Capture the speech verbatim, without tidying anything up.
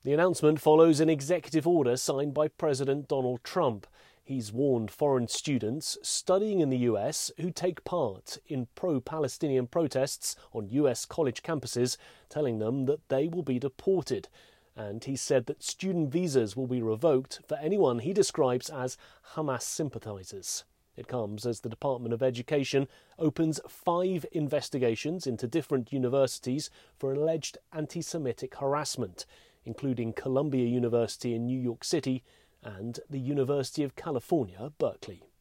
The announcement follows an executive order signed by President Donald Trump. He's warned foreign students studying in the U S who take part in pro-Palestinian protests on U S college campuses, telling them that they will be deported. And he said that student visas will be revoked for anyone he describes as Hamas sympathizers. It comes as the Department of Education opens five investigations into different universities for alleged anti-Semitic harassment, including Columbia University in New York City and the University of California, Berkeley.